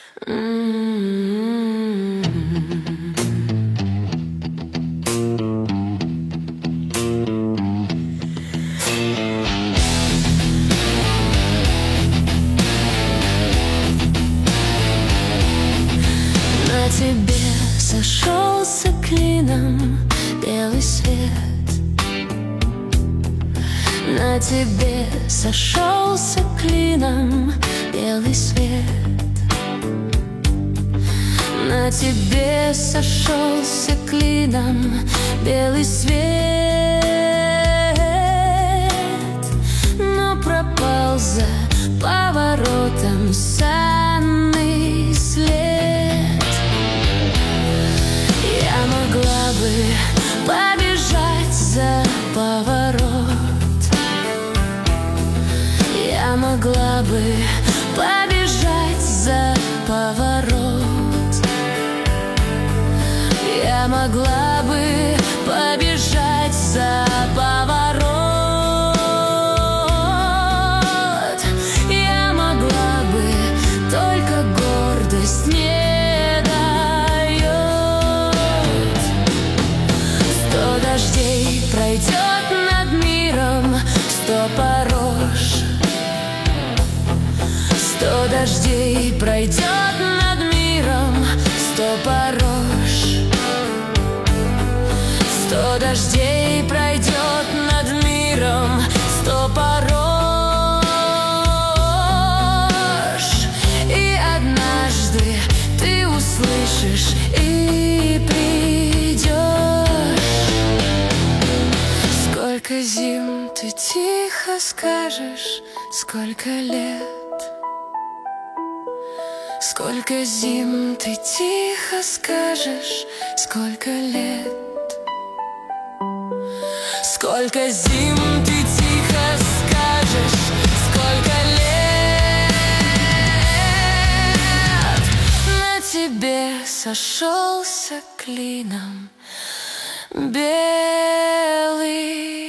На тебе сошелся клином белый свет. На тебе сошелся клином белый свет. На тебе сошелся клином белый свет, но пропал за поворотом санный след. Я могла бы побежать за поворот. Я могла бы побежать за поворот. Я могла бы побежать за поворот. Я могла бы, только гордость не дает. 100 дождей пройдет над миром, 100 порож. 100 дождей пройдет над миром, 100 порож. 100 дождей пройдет над миром, 100 порож. И однажды ты услышишь и придешь. Сколько зим ты тихо скажешь, сколько лет. Сколько зим ты тихо скажешь, сколько лет. Сколько зим ты тихо скажешь, сколько лет. На тебе сошелся клином белый